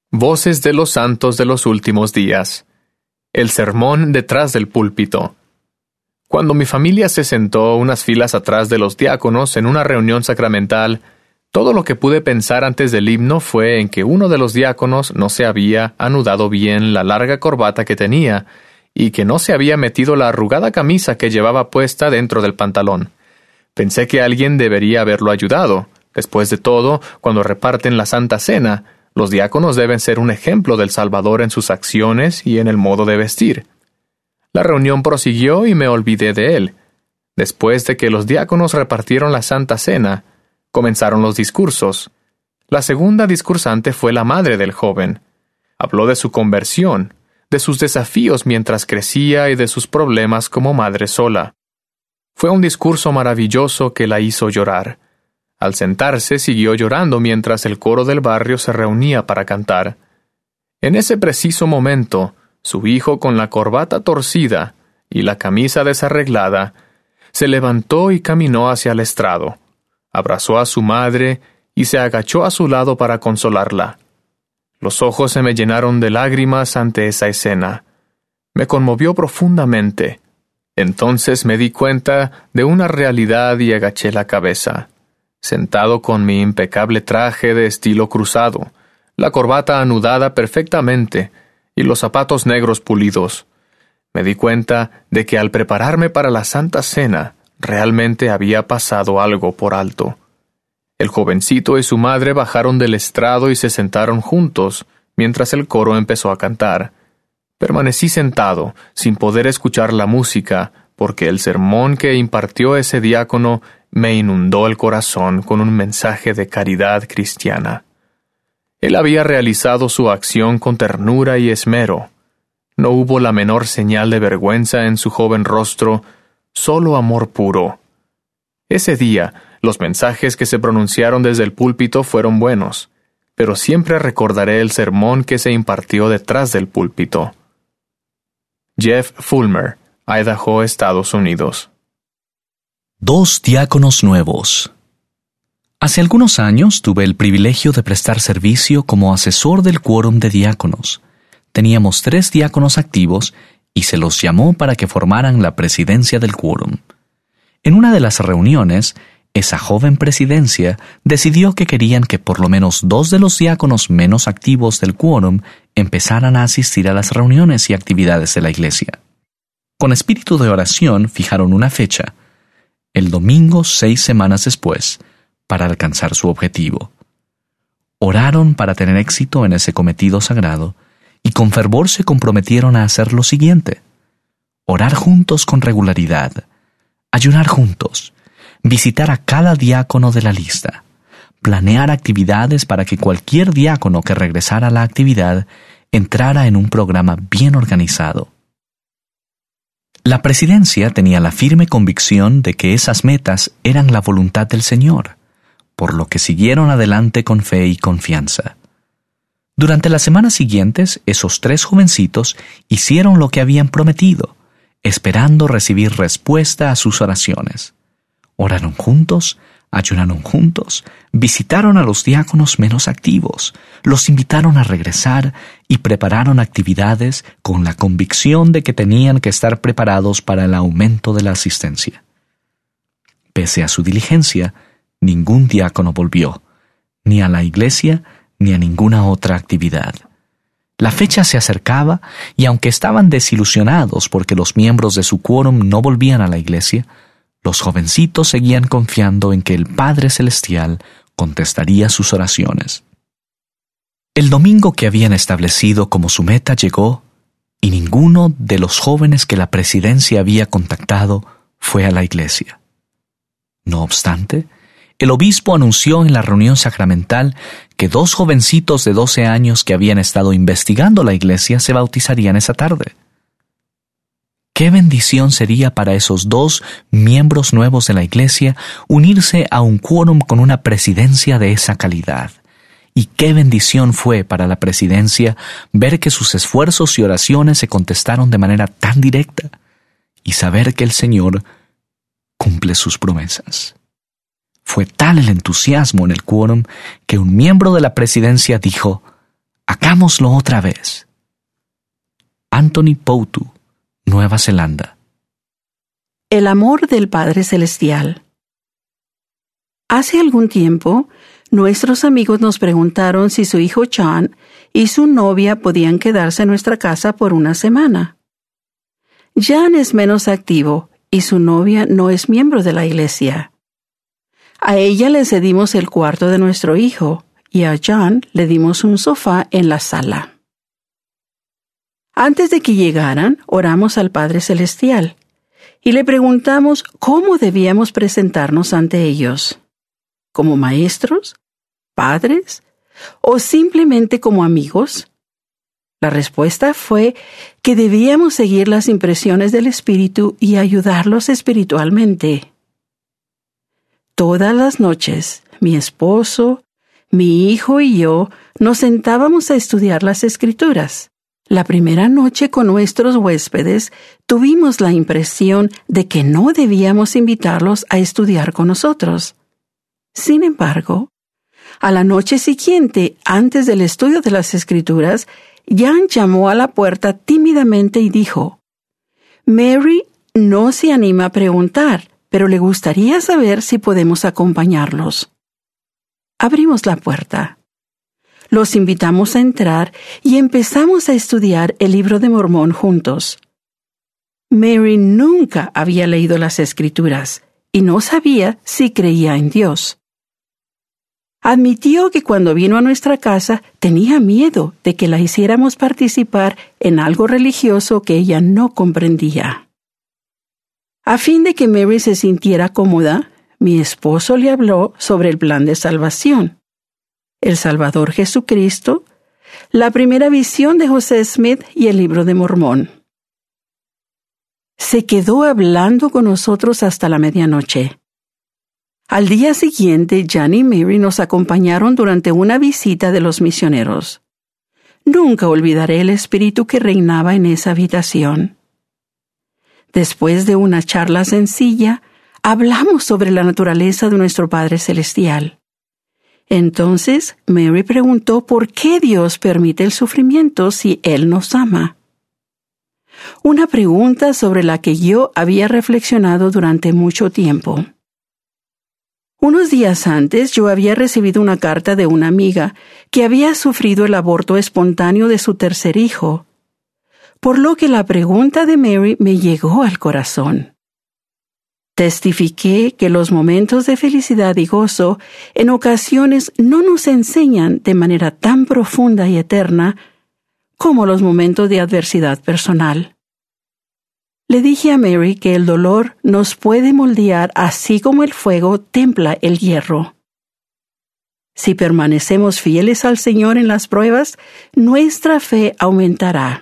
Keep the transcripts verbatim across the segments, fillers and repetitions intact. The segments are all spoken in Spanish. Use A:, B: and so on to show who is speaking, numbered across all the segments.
A: Voces de los santos de los últimos días. El sermón detrás del púlpito. Cuando mi familia se sentó unas filas atrás de los diáconos en una reunión sacramental, todo lo que pude pensar antes del himno fue en que uno de los diáconos no se había anudado bien la larga corbata que tenía y que no se había metido la arrugada camisa que llevaba puesta dentro del pantalón. Pensé que alguien debería haberlo ayudado. Después de todo, cuando reparten la Santa Cena, los diáconos deben ser un ejemplo del Salvador en sus acciones y en el modo de vestir. La reunión prosiguió y me olvidé de él. Después de que los diáconos repartieron la Santa Cena, comenzaron los discursos. La segunda discursante fue la madre del joven. Habló de su conversión, de sus desafíos mientras crecía y de sus problemas como madre sola. Fue un discurso maravilloso que la hizo llorar. Al sentarse, siguió llorando mientras el coro del barrio se reunía para cantar. En ese preciso momento, su hijo, con la corbata torcida y la camisa desarreglada, se levantó y caminó hacia el estrado. Abrazó a su madre y se agachó a su lado para consolarla. Los ojos se me llenaron de lágrimas ante esa escena. Me conmovió profundamente. Entonces me di cuenta de una realidad y agaché la cabeza. Sentado con mi impecable traje de estilo cruzado, la corbata anudada perfectamente y los zapatos negros pulidos, me di cuenta de que al prepararme para la Santa Cena, realmente había pasado algo por alto. El jovencito y su madre bajaron del estrado y se sentaron juntos, mientras el coro empezó a cantar. Permanecí sentado, sin poder escuchar la música, porque el sermón que impartió ese diácono me inundó el corazón con un mensaje de caridad cristiana. Él había realizado su acción con ternura y esmero. No hubo la menor señal de vergüenza en su joven rostro, solo amor puro. Ese día, los mensajes que se pronunciaron desde el púlpito fueron buenos, pero siempre recordaré el sermón que se impartió detrás del púlpito. Jeff Fulmer, Idaho, Estados Unidos.
B: Dos diáconos nuevos. Hace algunos años tuve el privilegio de prestar servicio como asesor del quórum de diáconos. Teníamos tres diáconos activos y se los llamó para que formaran la presidencia del quórum. En una de las reuniones, esa joven presidencia decidió que querían que por lo menos dos de los diáconos menos activos del quórum empezaran a asistir a las reuniones y actividades de la iglesia. Con espíritu de oración fijaron una fecha, el domingo seis semanas después, para alcanzar su objetivo. Oraron para tener éxito en ese cometido sagrado y con fervor se comprometieron a hacer lo siguiente: orar juntos con regularidad, ayunar juntos, visitar a cada diácono de la lista, planear actividades para que cualquier diácono que regresara a la actividad entrara en un programa bien organizado. La presidencia tenía la firme convicción de que esas metas eran la voluntad del Señor, por lo que siguieron adelante con fe y confianza. Durante las semanas siguientes, esos tres jovencitos hicieron lo que habían prometido, esperando recibir respuesta a sus oraciones. Oraron juntos, ayunaron juntos, visitaron a los diáconos menos activos, los invitaron a regresar y prepararon actividades con la convicción de que tenían que estar preparados para el aumento de la asistencia. Pese a su diligencia, ningún diácono volvió, ni a la iglesia ni a ninguna otra actividad. La fecha se acercaba y aunque estaban desilusionados porque los miembros de su quórum no volvían a la iglesia, los jovencitos seguían confiando en que el Padre Celestial contestaría sus oraciones. El domingo que habían establecido como su meta llegó y ninguno de los jóvenes que la presidencia había contactado fue a la iglesia. No obstante, el obispo anunció en la reunión sacramental que dos jovencitos de doce años que habían estado investigando la iglesia se bautizarían esa tarde. ¡Qué bendición sería para esos dos miembros nuevos de la iglesia unirse a un quórum con una presidencia de esa calidad! Y qué bendición fue para la presidencia ver que sus esfuerzos y oraciones se contestaron de manera tan directa y saber que el Señor cumple sus promesas. Fue tal el entusiasmo en el quórum que un miembro de la presidencia dijo: Hagámoslo otra vez. Anthony Poutu, Nueva Zelanda.
C: El amor del Padre Celestial. Hace algún tiempo, nuestros amigos nos preguntaron si su hijo John y su novia podían quedarse en nuestra casa por una semana. John es menos activo y su novia no es miembro de la iglesia. A ella le cedimos el cuarto de nuestro hijo y a John le dimos un sofá en la sala. Antes de que llegaran, oramos al Padre Celestial y le preguntamos cómo debíamos presentarnos ante ellos. ¿Como maestros? ¿Padres? ¿O simplemente como amigos? La respuesta fue que debíamos seguir las impresiones del Espíritu y ayudarlos espiritualmente. Todas las noches, mi esposo, mi hijo y yo nos sentábamos a estudiar las Escrituras. La primera noche con nuestros huéspedes tuvimos la impresión de que no debíamos invitarlos a estudiar con nosotros. Sin embargo, a la noche siguiente, antes del estudio de las Escrituras, Jan llamó a la puerta tímidamente y dijo: Mary no se anima a preguntar, pero le gustaría saber si podemos acompañarlos. Abrimos la puerta. Los invitamos a entrar y empezamos a estudiar el Libro de Mormón juntos. Mary nunca había leído las Escrituras y no sabía si creía en Dios. Admitió que cuando vino a nuestra casa tenía miedo de que la hiciéramos participar en algo religioso que ella no comprendía. A fin de que Mary se sintiera cómoda, mi esposo le habló sobre el plan de salvación, el Salvador Jesucristo, la primera visión de José Smith y el Libro de Mormón. Se quedó hablando con nosotros hasta la medianoche. Al día siguiente, Jan y Mary nos acompañaron durante una visita de los misioneros. Nunca olvidaré el espíritu que reinaba en esa habitación. Después de una charla sencilla, hablamos sobre la naturaleza de nuestro Padre Celestial. Entonces, Mary preguntó por qué Dios permite el sufrimiento si Él nos ama. Una pregunta sobre la que yo había reflexionado durante mucho tiempo. Unos días antes yo había recibido una carta de una amiga que había sufrido el aborto espontáneo de su tercer hijo, por lo que la pregunta de Mary me llegó al corazón. Testifiqué que los momentos de felicidad y gozo en ocasiones no nos enseñan de manera tan profunda y eterna como los momentos de adversidad personal. Le dije a Mary que el dolor nos puede moldear así como el fuego templa el hierro. Si permanecemos fieles al Señor en las pruebas, nuestra fe aumentará.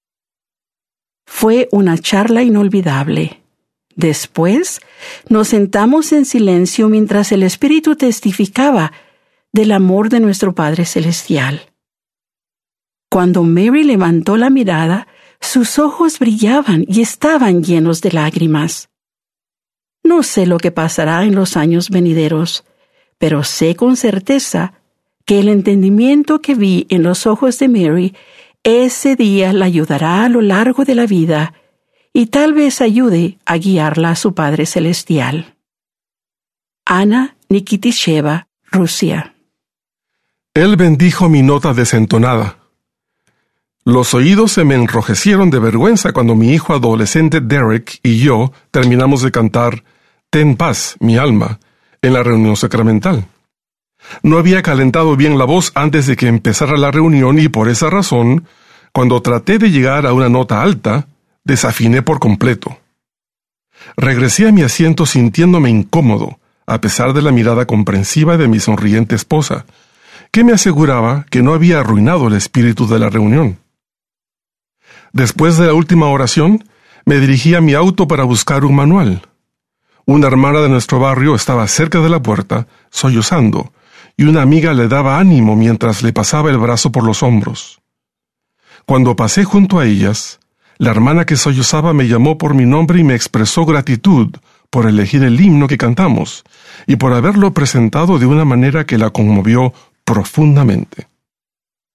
C: Fue una charla inolvidable. Después, nos sentamos en silencio mientras el Espíritu testificaba del amor de nuestro Padre Celestial. Cuando Mary levantó la mirada, sus ojos brillaban y estaban llenos de lágrimas. No sé lo que pasará en los años venideros, pero sé con certeza que el entendimiento que vi en los ojos de Mary ese día la ayudará a lo largo de la vida y tal vez ayude a guiarla a su Padre Celestial. Ana Nikitisheva, Rusia.
D: Él bendijo mi nota desentonada. Los oídos se me enrojecieron de vergüenza cuando mi hijo adolescente Derek y yo terminamos de cantar Ten paz, mi alma, en la reunión sacramental. No había calentado bien la voz antes de que empezara la reunión y por esa razón, cuando traté de llegar a una nota alta, desafiné por completo. Regresé a mi asiento sintiéndome incómodo, a pesar de la mirada comprensiva de mi sonriente esposa, que me aseguraba que no había arruinado el espíritu de la reunión. Después de la última oración, me dirigí a mi auto para buscar un manual. Una hermana de nuestro barrio estaba cerca de la puerta, sollozando, y una amiga le daba ánimo mientras le pasaba el brazo por los hombros. Cuando pasé junto a ellas, la hermana que sollozaba me llamó por mi nombre y me expresó gratitud por elegir el himno que cantamos y por haberlo presentado de una manera que la conmovió profundamente.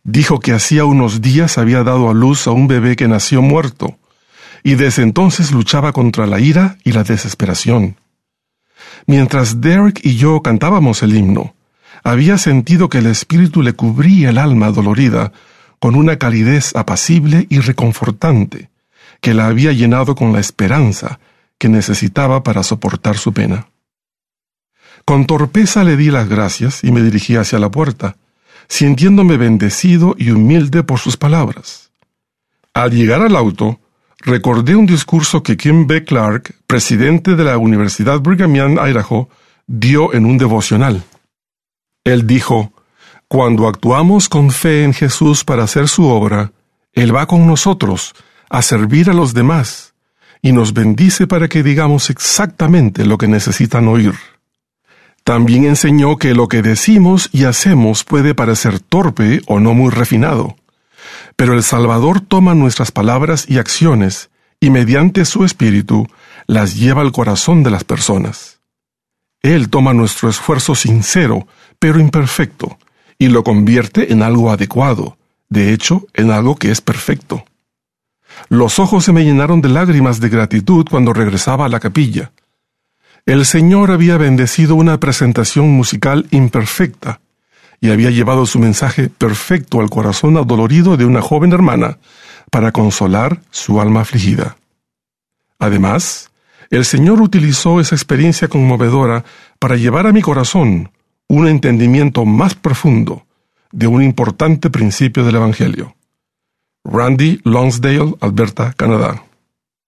D: Dijo que hacía unos días había dado a luz a un bebé que nació muerto, y desde entonces luchaba contra la ira y la desesperación. Mientras Derek y yo cantábamos el himno, había sentido que el Espíritu le cubría el alma dolorida con una calidez apacible y reconfortante, que la había llenado con la esperanza que necesitaba para soportar su pena. Con torpeza le di las gracias y me dirigí hacia la puerta, sintiéndome bendecido y humilde por sus palabras. Al llegar al auto, recordé un discurso que Kim B. Clark, presidente de la Universidad Brigham Young, Idaho, dio en un devocional. Él dijo: «Cuando actuamos con fe en Jesús para hacer su obra, Él va con nosotros a servir a los demás y nos bendice para que digamos exactamente lo que necesitan oír». También enseñó que lo que decimos y hacemos puede parecer torpe o no muy refinado, pero el Salvador toma nuestras palabras y acciones y mediante su Espíritu las lleva al corazón de las personas. Él toma nuestro esfuerzo sincero, pero imperfecto, y lo convierte en algo adecuado, de hecho, en algo que es perfecto. Los ojos se me llenaron de lágrimas de gratitud cuando regresaba a la capilla. El Señor había bendecido una presentación musical imperfecta y había llevado su mensaje perfecto al corazón adolorido de una joven hermana para consolar su alma afligida. Además, el Señor utilizó esa experiencia conmovedora para llevar a mi corazón un entendimiento más profundo de un importante principio del Evangelio. Randy Lonsdale, Alberta, Canadá.